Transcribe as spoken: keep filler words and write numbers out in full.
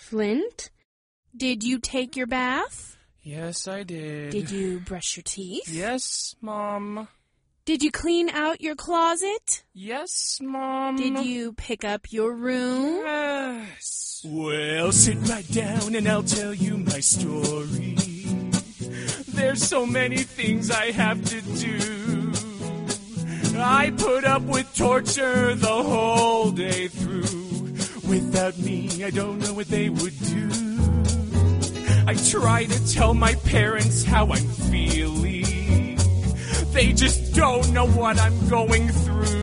Flint, did you take your bath? Yes, I did. Did you brush your teeth? Yes, Mom. Did you clean out your closet? Yes, Mom. Did you pick up your room? Yes. Well, sit right down and I'll tell you my story. There's so many things I have to do. I put up with torture the whole day through. Without me, I don't know what they would do. I try to tell my parents how I'm feeling. They just don't know what I'm going through.